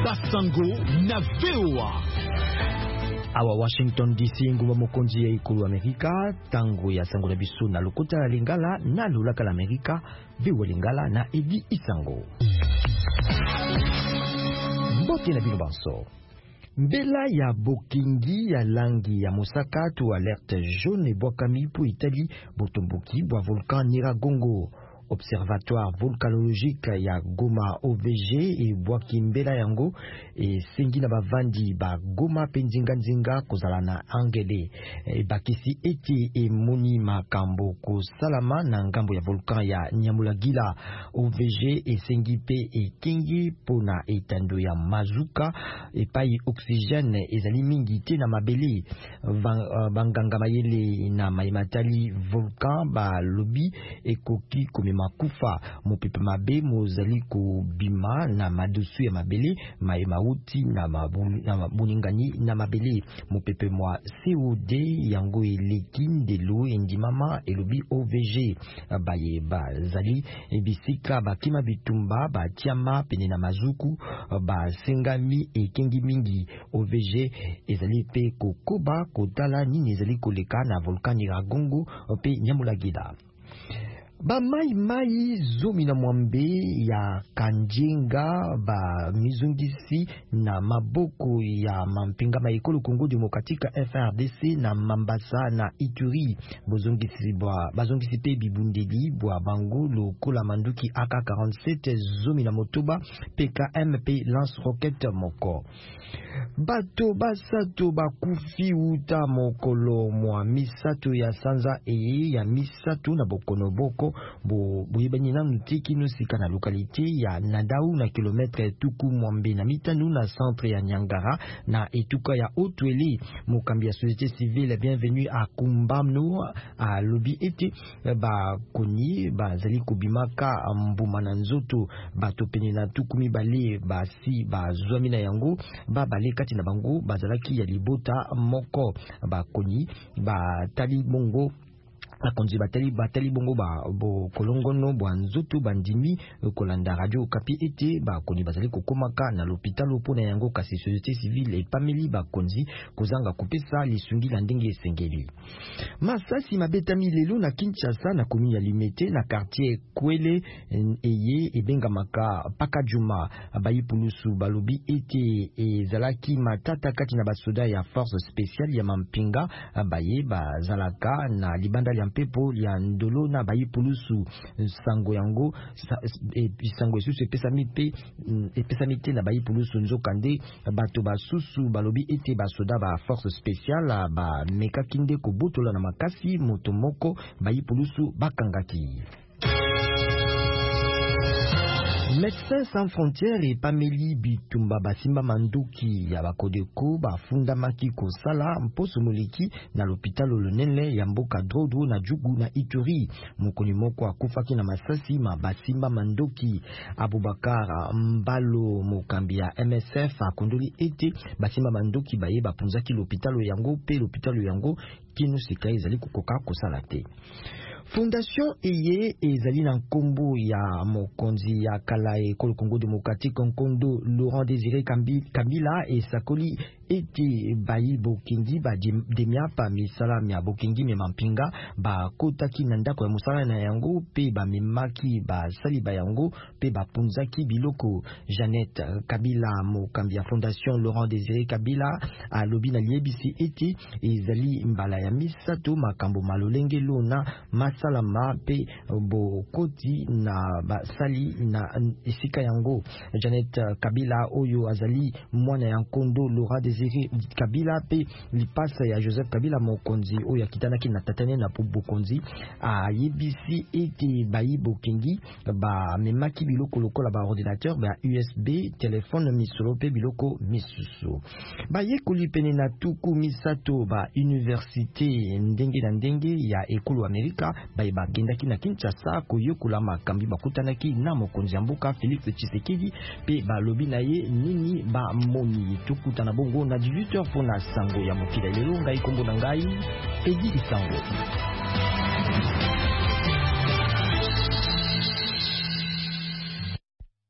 Basango na VOA. Awa Washington DC nguba mokonzi ya ikulu Amerika tango ya sango na biso na lokota la lingala na lulaka la Amerika biwe lingala na Edi Isango. Mbote na bino banso. Mbela ya bokingi ya langi ya mosaka to alerte jaune bwakami po Italie botomboki bwa volcan Nyiragongo. Observatoire volcanologique ya Goma OVG e bwaki mbela yango e sengi na bavandi ba Goma penzinga kozala na angele e bakisi eti e moni makambo ko salama na ngambo ya volcan ya Nyamulagila. OVG e sengi pe e kingi pona etando ya mazuka e pai oxygène ezali mingi te na mabele banganga mayele na maimatali volcan ba lobi ekoki makufa mopepe mabe mozali ko bima na madusu ya mabele mauti na mabuningani na mabele mopepe mwa COD yango eleki ndelo endimama elobi OVG baye bazali bisika bakima bitumba batiama pene na mazuku basengami ekengi mingi. OVG ezali pe kokoba kotala nini ezali koleka na volcan Nyiragongo pe Nyamulagila. Ba mai zomi na mwambe ya Kanjenga ba mizungisi na maboko ya mampinga maikolo Kongo Demokratika FRDC na Mambasa na Ituri bazongisi pe bibundeli bwa bango lokola manduki AK-47 zomi na motoba PKM pe lance roquette moko. Bato basato bakufi uta mokolo mwa misato ya sanza eye ya misato na bokono boko boyebani na mutiki nusika na lokalite ya Nadau na kilometre tuku mwambe na mitanu na centre ya Nyangara na etuka ya Otwele. Mokambi ya société civile bienvenue à Kumbamno a lobi ete ba koni ba zali kubimaka mbuma na nzoto bato pene na tuku mibale basi bazwami na yango bale kati na bango bazalaki ya libota moko bakoni batali bongo akonzi batali bongo bo kolongono bwa nzoto bandimi kolanda radio kapi ete bakoni bazali kokomaka na l'hôpital pona yango kasi société civile epameli bakonzi kozanga kopesa lisungi la ndenge esengeli. Masasi mabetami lelo na Kinshasa na commune ya Limete na quartier Kwele eye ebenga maka Pakajuma bayipulusu balobi ete ezalaki matata kati na basoda ya force spéciale ya mampinga baye bazalaka na libanda ya mpepo ya ndolo na bayipulusu sango yango sango esusu epesami te na bayipulusu nzokande bato basusu balobi ete basoda ba force spéciale ba mekaki nde kobotola na makasi moto moko bayipulusu bakangaki. Médecins sans frontières et Pameli Bitumba basimba manduki ya bakodeko bafunda maki kosala mposo moleki na l'hôpital olonele ya mboka Drodo na Jugu na Ituri. Mokoni moko akufaki na masasi basimba manduki. Abubakar Mbalo mokambi ya MSF akondoli ete basimba manduki baye bapunzaki l'hôpital yango pe l'hôpital yango kino sika ezali kukoka kosala te. Fondation eye ezali na nkombo ya mokonzi ya kala ekolo Congo Démocratique Nkondo Laurent Désiré Kabila esakoli ete bayi bokingi demia pa misala mia bokingi me mampinga kotaki na ndako ya musala na yango pe memaki sali yango pe punzaki biloko. Jeannette Kabila mokambi ya Fondation Laurent Désiré Kabila alobi na liebisi ete ezali mbala ya misato makambo malolenge lona salama pe bokoti na basali na esika yango. Janet Kabila oyo azali mwana ya Nkondo Laurent Désiré Kabila pe lipasa ya Joseph Kabila mokonzi oyo akitanaki na tatane na bokonzi yebisi ete bayi bokengi memaki biloko lokola ordinateur USB téléphone misolo pe biloko misusu bayekoli pene na tuku misato université ndenge na ndenge ya ekolo Amerika bagendaki na Kinshasa koyokola makambi bakutanaki na mokonzi ya mboka Félix Tshisekedi pe balobi na ye nini moni tukutana bongo na 18h pona sango ya mokila lelo ngai kombo na ngai Edi Isango.